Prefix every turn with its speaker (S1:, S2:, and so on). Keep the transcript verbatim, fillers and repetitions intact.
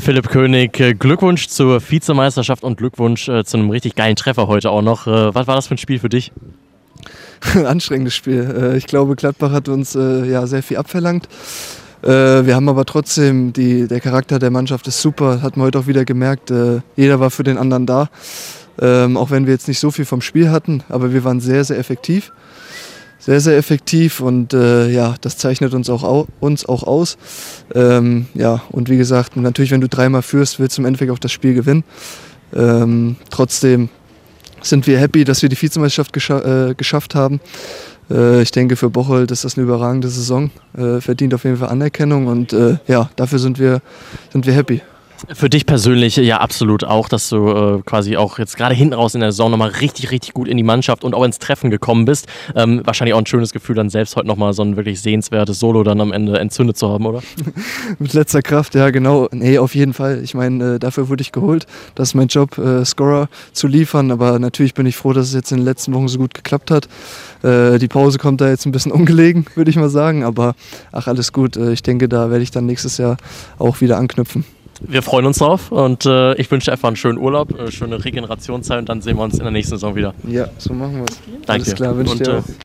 S1: Philipp König, Glückwunsch zur Vizemeisterschaft und Glückwunsch äh, zu einem richtig geilen Treffer heute auch noch. Äh, was war das für ein Spiel für dich?
S2: Anstrengendes Spiel. Ich glaube, Gladbach hat uns äh, ja, sehr viel abverlangt. Äh, wir haben aber trotzdem, die, der Charakter der Mannschaft ist super, hat man heute auch wieder gemerkt. Äh, jeder war für den anderen da, ähm, auch wenn wir jetzt nicht so viel vom Spiel hatten, aber wir waren sehr, sehr effektiv. Sehr, sehr effektiv und äh, ja, das zeichnet uns auch, au uns auch aus. Ähm, ja, und wie gesagt, natürlich, wenn du dreimal führst, willst du im Endeffekt auch das Spiel gewinnen. Ähm, trotzdem sind wir happy, dass wir die Vizemeisterschaft gescha äh, geschafft haben. Äh, ich denke, für Bocholt ist das eine überragende Saison, äh, verdient auf jeden Fall Anerkennung und äh, ja, dafür sind wir, sind wir happy.
S1: Für dich persönlich ja absolut auch, dass du äh, quasi auch jetzt gerade hinten raus in der Saison nochmal richtig, richtig gut in die Mannschaft und auch ins Treffen gekommen bist. Ähm, wahrscheinlich auch ein schönes Gefühl, dann selbst heute nochmal so ein wirklich sehenswertes Solo dann am Ende entzündet zu haben, oder?
S2: Mit letzter Kraft, ja genau. Nee, auf jeden Fall. Ich meine, äh, dafür wurde ich geholt. Das ist mein Job, äh, Scorer zu liefern. Aber natürlich bin ich froh, dass es jetzt in den letzten Wochen so gut geklappt hat. Äh, die Pause kommt da jetzt ein bisschen ungelegen, würde ich mal sagen. Aber ach, alles gut. Äh, ich denke, da werde ich dann nächstes Jahr auch wieder anknüpfen.
S1: Wir freuen uns drauf und äh, ich wünsche dir einfach einen schönen Urlaub, eine schöne Regenerationszeit und dann sehen wir uns in der nächsten Saison wieder.
S2: Ja, so machen wir es.
S1: Danke.
S2: Alles klar, wünsche ich dir auch.